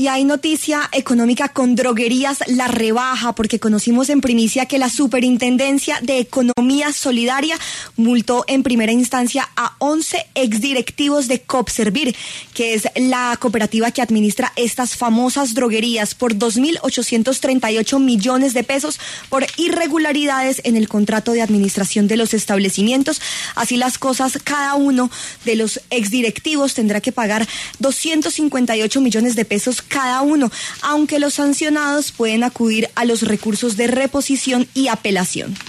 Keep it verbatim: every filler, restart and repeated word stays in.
Y hay noticia económica con Droguerías La Rebaja, porque conocimos en primicia que la Superintendencia de Economía Solidaria multó en primera instancia a once exdirectivos de Copservir, que es la cooperativa que administra estas famosas droguerías, por dos mil ochocientos treinta y ocho millones de pesos por irregularidades en el contrato de administración de los establecimientos. Así las cosas, cada uno de los exdirectivos tendrá que pagar doscientos cincuenta y ocho millones de pesos cada uno, aunque los sancionados pueden acudir a los recursos de reposición y apelación.